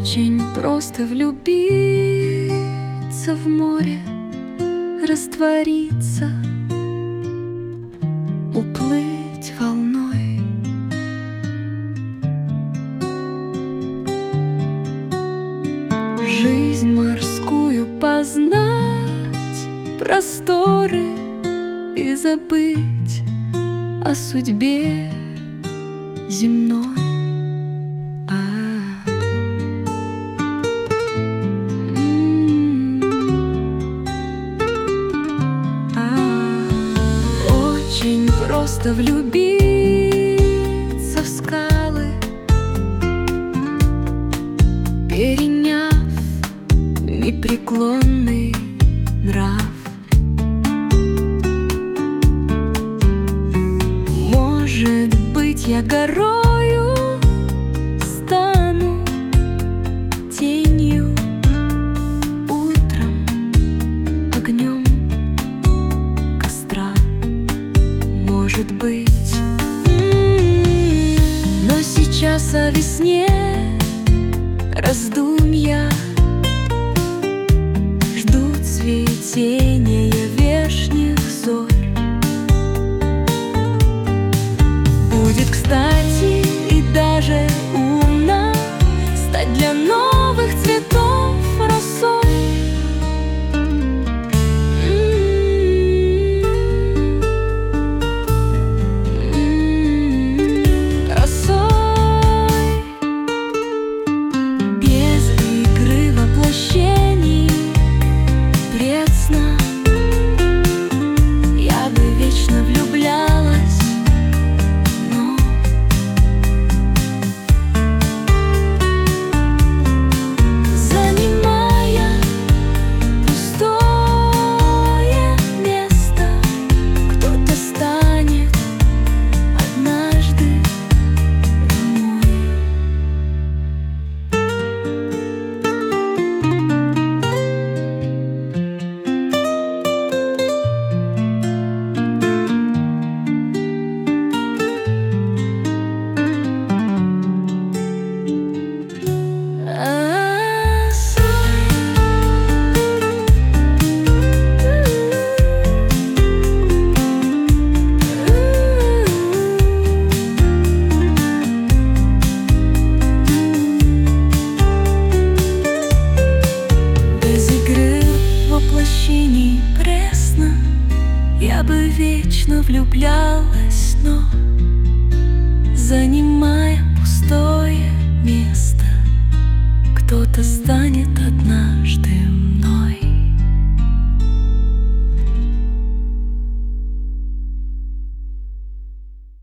Очень просто влюбиться в море, раствориться, уплыть волной. Жизнь морскую познать, просторы и забыть о судьбе земной. Очень просто влюбиться в скалы, переняв непреклонный нрав. Может быть, я горою стану, тенью, утром, огнем костра. Может быть, но сейчас о весне раздумья ждут цветения вешних зорь. Будет кстати и даже умно стать для новых цветов росой. Пресно, я бы вечно влюблялась, но за ним